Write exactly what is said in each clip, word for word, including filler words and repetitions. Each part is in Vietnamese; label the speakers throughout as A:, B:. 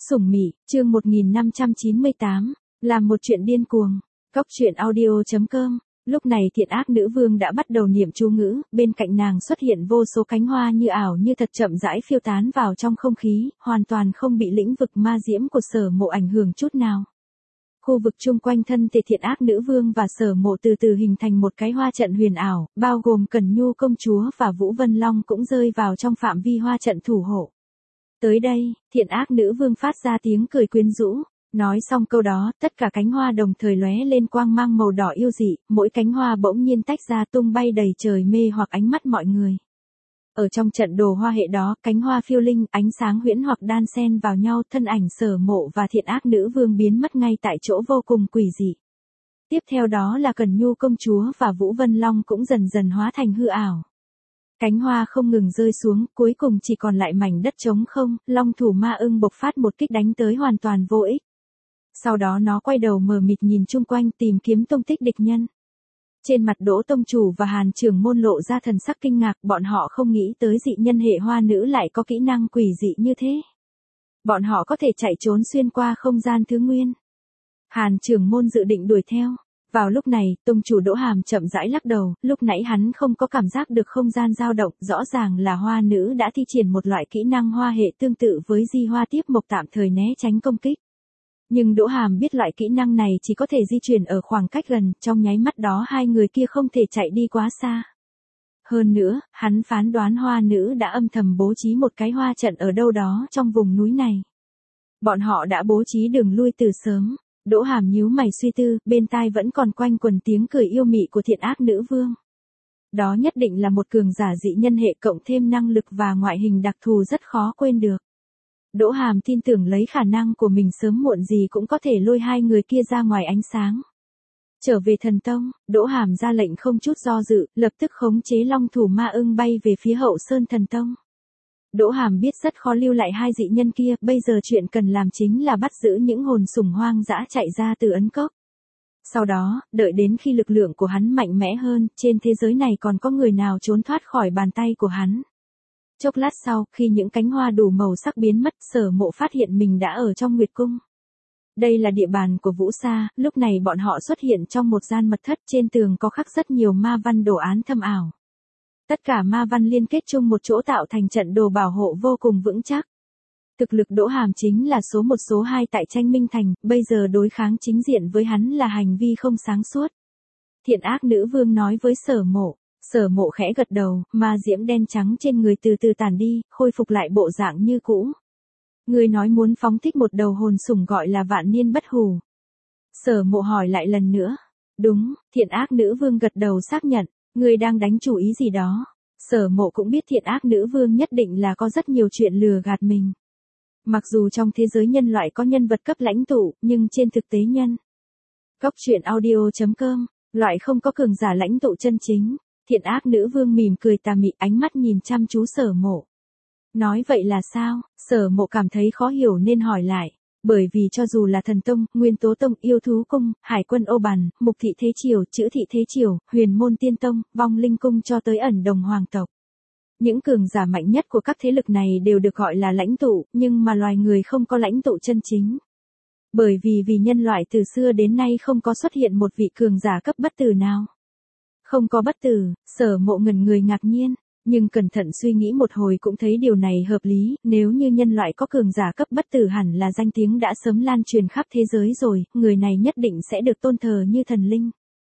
A: Sủng Mị, chương một nghìn năm trăm chín mươi tám, làm một chuyện điên cuồng. Cóc truyện audio chấm com. Lúc này thiện ác nữ vương đã bắt đầu niệm chú ngữ, bên cạnh nàng xuất hiện vô số cánh hoa như ảo như thật chậm rãi phiêu tán vào trong không khí, hoàn toàn không bị lĩnh vực ma diễm của Sở Mộ ảnh hưởng chút nào. Khu vực chung quanh thân thể thiện ác nữ vương và Sở Mộ từ từ hình thành một cái hoa trận huyền ảo, bao gồm Cẩn Nhu công chúa và Vũ Vân Long cũng rơi vào trong phạm vi hoa trận thủ hộ. Tới đây, thiện ác nữ vương phát ra tiếng cười quyến rũ. Nói xong câu đó, tất cả cánh hoa đồng thời lóe lên quang mang màu đỏ yêu dị, mỗi cánh hoa bỗng nhiên tách ra tung bay đầy trời mê hoặc ánh mắt mọi người. Ở trong trận đồ hoa hệ đó, cánh hoa phiêu linh, ánh sáng huyễn hoặc đan xen vào nhau, thân ảnh Sở Mộ và thiện ác nữ vương biến mất ngay tại chỗ vô cùng quỷ dị. Tiếp theo đó là Cẩn Nhu công chúa và Vũ Vân Long cũng dần dần hóa thành hư ảo. Cánh hoa không ngừng rơi xuống, cuối cùng chỉ còn lại mảnh đất trống không, Long thủ ma ưng bộc phát một kích đánh tới hoàn toàn vô ích. Sau đó nó quay đầu mờ mịt nhìn chung quanh tìm kiếm tung tích địch nhân. Trên mặt Đỗ tông chủ và Hàn trưởng môn lộ ra thần sắc kinh ngạc, bọn họ không nghĩ tới dị nhân hệ hoa nữ lại có kỹ năng quỷ dị như thế. Bọn họ có thể chạy trốn xuyên qua không gian thứ nguyên. Hàn trưởng môn dự định đuổi theo. Vào lúc này, tông chủ Đỗ Hàm chậm rãi lắc đầu, lúc nãy hắn không có cảm giác được không gian dao động, rõ ràng là hoa nữ đã thi triển một loại kỹ năng hoa hệ tương tự với di hoa tiếp mộc tạm thời né tránh công kích. Nhưng Đỗ Hàm biết loại kỹ năng này chỉ có thể di chuyển ở khoảng cách gần, trong nháy mắt đó hai người kia không thể chạy đi quá xa. Hơn nữa, hắn phán đoán hoa nữ đã âm thầm bố trí một cái hoa trận ở đâu đó trong vùng núi này. Bọn họ đã bố trí đường lui từ sớm. Đỗ Hàm nhíu mày suy tư, bên tai vẫn còn quanh quẩn tiếng cười yêu mị của thiện ác nữ vương. Đó nhất định là một cường giả dị nhân hệ cộng thêm năng lực và ngoại hình đặc thù rất khó quên được. Đỗ Hàm tin tưởng lấy khả năng của mình sớm muộn gì cũng có thể lôi hai người kia ra ngoài ánh sáng. Trở về thần tông, Đỗ Hàm ra lệnh không chút do dự, lập tức khống chế Long thủ ma ưng bay về phía hậu sơn thần tông. Đỗ Hàm biết rất khó lưu lại hai dị nhân kia, bây giờ chuyện cần làm chính là bắt giữ những hồn sủng hoang dã chạy ra từ ấn cốc. Sau đó, đợi đến khi lực lượng của hắn mạnh mẽ hơn, trên thế giới này còn có người nào trốn thoát khỏi bàn tay của hắn. Chốc lát sau, khi những cánh hoa đủ màu sắc biến mất, Sở Mộ phát hiện mình đã ở trong Nguyệt Cung. Đây là địa bàn của Vũ Sa, lúc này bọn họ xuất hiện trong một gian mật thất, trên tường có khắc rất nhiều ma văn đồ án thâm ảo. Tất cả ma văn liên kết chung một chỗ tạo thành trận đồ bảo hộ vô cùng vững chắc. Thực lực Đỗ Hàm chính là số một số hai tại Tranh Minh Thành, bây giờ đối kháng chính diện với hắn là hành vi không sáng suốt. Thiện ác nữ vương nói với Sở Mộ. Sở Mộ khẽ gật đầu, ma diễm đen trắng trên người từ từ tàn đi, khôi phục lại bộ dạng như cũ. Người nói muốn phóng thích một đầu hồn sủng gọi là vạn niên bất hủ. Sở Mộ hỏi lại lần nữa. Đúng, thiện ác nữ vương gật đầu xác nhận. Người đang đánh chủ ý gì đó. Sở Mộ cũng biết thiện ác nữ vương nhất định là có rất nhiều chuyện lừa gạt mình. Mặc dù trong thế giới nhân loại có nhân vật cấp lãnh tụ, nhưng trên thực tế nhân. Cóc truyện audio chấm com, loại không có cường giả lãnh tụ chân chính. Thiện ác nữ vương mỉm cười tà mị, ánh mắt nhìn chăm chú Sở Mộ. Nói vậy là sao? Sở Mộ cảm thấy khó hiểu nên hỏi lại. Bởi vì cho dù là thần tông, nguyên tố tông, yêu thú cung, hải quân ô bàn, mục thị thế triều, chữ thị thế triều, huyền môn tiên tông, vong linh cung cho tới ẩn đồng hoàng tộc. Những cường giả mạnh nhất của các thế lực này đều được gọi là lãnh tụ, nhưng mà loài người không có lãnh tụ chân chính. Bởi vì vì nhân loại từ xưa đến nay không có xuất hiện một vị cường giả cấp bất tử nào. Không có bất tử, Sở Mộ ngẩn người ngạc nhiên. Nhưng cẩn thận suy nghĩ một hồi cũng thấy điều này hợp lý, nếu như nhân loại có cường giả cấp bất tử hẳn là danh tiếng đã sớm lan truyền khắp thế giới rồi, người này nhất định sẽ được tôn thờ như thần linh.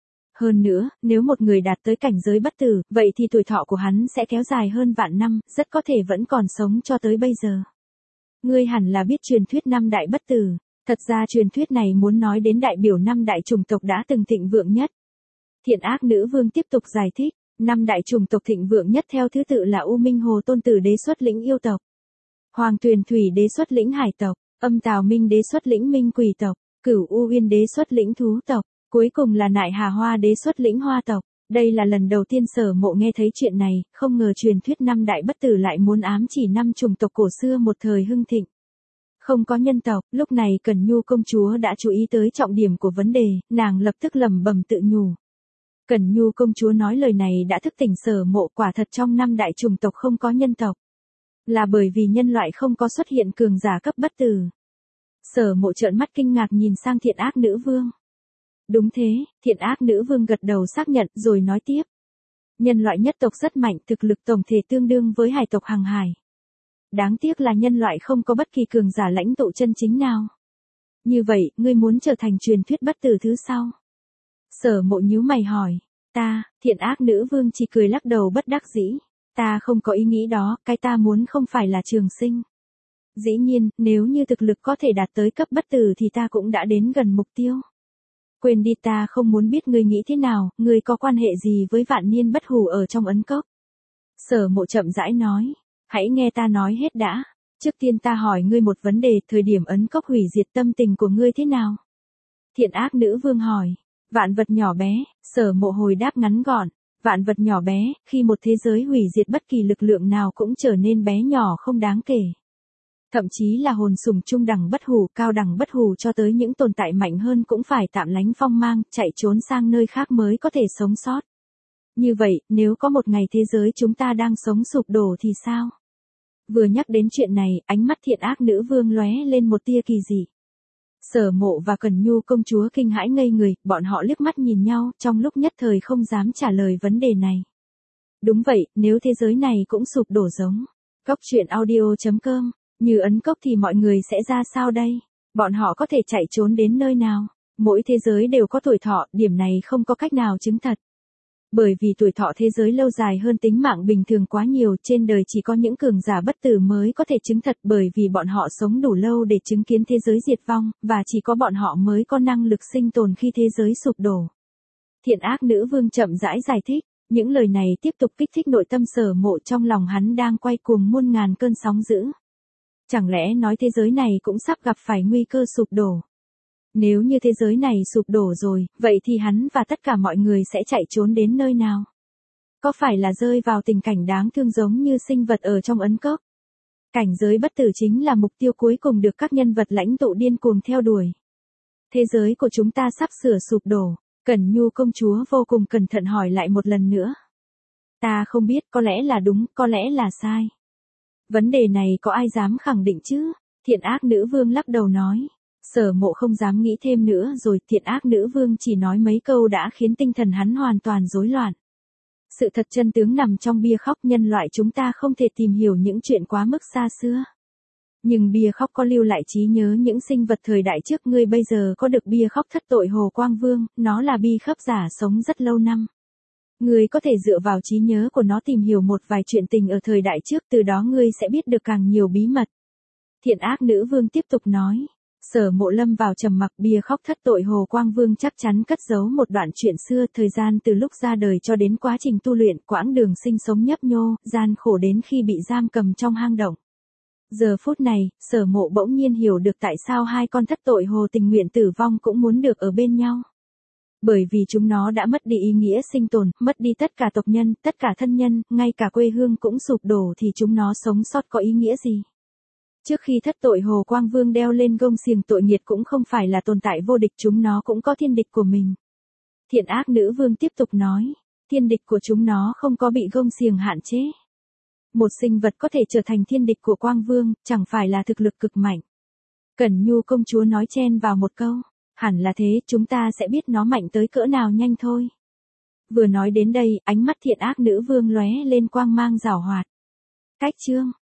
A: Hơn nữa, nếu một người đạt tới cảnh giới bất tử, vậy thì tuổi thọ của hắn sẽ kéo dài hơn vạn năm, rất có thể vẫn còn sống cho tới bây giờ. Ngươi hẳn là biết truyền thuyết năm đại bất tử, thật ra truyền thuyết này muốn nói đến đại biểu năm đại chủng tộc đã từng thịnh vượng nhất. Thiện ác nữ vương tiếp tục giải thích. Năm đại chủng tộc thịnh vượng nhất theo thứ tự là U Minh Hồ Tôn Tử đế xuất lĩnh yêu tộc, Hoàng Tuyền Thủy đế xuất lĩnh hải tộc, Âm Tào Minh đế xuất lĩnh minh quỷ tộc, Cửu U Uyên đế xuất lĩnh thú tộc, cuối cùng là Nại Hà Hoa đế xuất lĩnh hoa tộc. Đây là lần đầu tiên Sở Mộ nghe thấy chuyện này, không ngờ truyền thuyết năm đại bất tử lại muốn ám chỉ năm chủng tộc cổ xưa một thời hưng thịnh. Không có nhân tộc, lúc này Cẩn Nhu công chúa đã chú ý tới trọng điểm của vấn đề, nàng lập tức lẩm bẩm tự nhủ. Cẩn Nhu công chúa nói lời này đã thức tỉnh Sở Mộ, quả thật trong năm đại chủng tộc không có nhân tộc. Là bởi vì nhân loại không có xuất hiện cường giả cấp bất tử. Sở Mộ trợn mắt kinh ngạc nhìn sang thiện ác nữ vương. Đúng thế, thiện ác nữ vương gật đầu xác nhận rồi nói tiếp. Nhân loại nhất tộc rất mạnh, thực lực tổng thể tương đương với hải tộc hàng hải. Đáng tiếc là nhân loại không có bất kỳ cường giả lãnh tụ chân chính nào. Như vậy, ngươi muốn trở thành truyền thuyết bất tử thứ sau? Sở Mộ nhíu mày hỏi. Ta, thiện ác nữ vương chỉ cười lắc đầu bất đắc dĩ. Ta không có ý nghĩ đó, cái ta muốn không phải là trường sinh. Dĩ nhiên, nếu như thực lực có thể đạt tới cấp bất tử thì ta cũng đã đến gần mục tiêu. Quên đi, ta không muốn biết ngươi nghĩ thế nào, ngươi có quan hệ gì với vạn niên bất hủ ở trong ấn cốc. Sở Mộ chậm rãi nói. Hãy nghe ta nói hết đã. Trước tiên ta hỏi ngươi một vấn đề, thời điểm ấn cốc hủy diệt tâm tình của ngươi thế nào? Thiện ác nữ vương hỏi. Vạn vật nhỏ bé, Sở Mộ hồi đáp ngắn gọn. Vạn vật nhỏ bé, khi một thế giới hủy diệt bất kỳ lực lượng nào cũng trở nên bé nhỏ không đáng kể. Thậm chí là hồn sủng trung đẳng bất hủ, cao đẳng bất hủ cho tới những tồn tại mạnh hơn cũng phải tạm lánh phong mang, chạy trốn sang nơi khác mới có thể sống sót. Như vậy, nếu có một ngày thế giới chúng ta đang sống sụp đổ thì sao? Vừa nhắc đến chuyện này, ánh mắt thiện ác nữ vương lóe lên một tia kỳ dị. Sở Mộ và Cẩn Nhu công chúa kinh hãi ngây người, bọn họ liếc mắt nhìn nhau, trong lúc nhất thời không dám trả lời vấn đề này. Đúng vậy, nếu thế giới này cũng sụp đổ giống Cốc truyện audio chấm com, như ấn cốc thì mọi người sẽ ra sao đây? Bọn họ có thể chạy trốn đến nơi nào? Mỗi thế giới đều có tuổi thọ, điểm này không có cách nào chứng thật. Bởi vì tuổi thọ thế giới lâu dài hơn tính mạng bình thường quá nhiều, trên đời chỉ có những cường giả bất tử mới có thể chứng thật, bởi vì bọn họ sống đủ lâu để chứng kiến thế giới diệt vong, và chỉ có bọn họ mới có năng lực sinh tồn khi thế giới sụp đổ. Thiện ác nữ vương chậm rãi giải thích, những lời này tiếp tục kích thích nội tâm Sở Mộ, trong lòng hắn đang quay cuồng muôn ngàn cơn sóng dữ. Chẳng lẽ nói thế giới này cũng sắp gặp phải nguy cơ sụp đổ? Nếu như thế giới này sụp đổ rồi, vậy thì hắn và tất cả mọi người sẽ chạy trốn đến nơi nào? Có phải là rơi vào tình cảnh đáng thương giống như sinh vật ở trong ấn cốc? Cảnh giới bất tử chính là mục tiêu cuối cùng được các nhân vật lãnh tụ điên cuồng theo đuổi. Thế giới của chúng ta sắp sửa sụp đổ. Cẩn Nhu công chúa vô cùng cẩn thận hỏi lại một lần nữa. Ta không biết, có lẽ là đúng, có lẽ là sai. Vấn đề này có ai dám khẳng định chứ? Thiện ác nữ vương lắc đầu nói. Sở Mộ không dám nghĩ thêm nữa rồi, thiện ác nữ vương chỉ nói mấy câu đã khiến tinh thần hắn hoàn toàn rối loạn. Sự thật chân tướng nằm trong bia khóc, nhân loại chúng ta không thể tìm hiểu những chuyện quá mức xa xưa. Nhưng bia khóc có lưu lại trí nhớ những sinh vật thời đại trước, ngươi bây giờ có được bia khóc thất tội Hồ Quang Vương, nó là bi khắp giả sống rất lâu năm. Ngươi có thể dựa vào trí nhớ của nó tìm hiểu một vài chuyện tình ở thời đại trước, từ đó ngươi sẽ biết được càng nhiều bí mật. Thiện ác nữ vương tiếp tục nói. Sở Mộ lâm vào trầm mặc, bia khóc thất tội Hồ Quang Vương chắc chắn cất giấu một đoạn chuyện xưa, thời gian từ lúc ra đời cho đến quá trình tu luyện, quãng đường sinh sống nhấp nhô, gian khổ đến khi bị giam cầm trong hang động. Giờ phút này, Sở Mộ bỗng nhiên hiểu được tại sao hai con thất tội hồ tình nguyện tử vong cũng muốn được ở bên nhau. Bởi vì chúng nó đã mất đi ý nghĩa sinh tồn, mất đi tất cả tộc nhân, tất cả thân nhân, ngay cả quê hương cũng sụp đổ thì chúng nó sống sót có ý nghĩa gì? Trước khi thất tội Hồ Quang Vương đeo lên gông xiềng tội nghiệt cũng không phải là tồn tại vô địch, chúng nó cũng có thiên địch của mình. Thiện ác nữ vương tiếp tục nói, thiên địch của chúng nó không có bị gông xiềng hạn chế. Một sinh vật có thể trở thành thiên địch của Quang Vương, chẳng phải là thực lực cực mạnh. Cẩn Nhu công chúa nói chen vào một câu, hẳn là thế, chúng ta sẽ biết nó mạnh tới cỡ nào nhanh thôi. Vừa nói đến đây, ánh mắt thiện ác nữ vương lóe lên quang mang giảo hoạt. Cách chương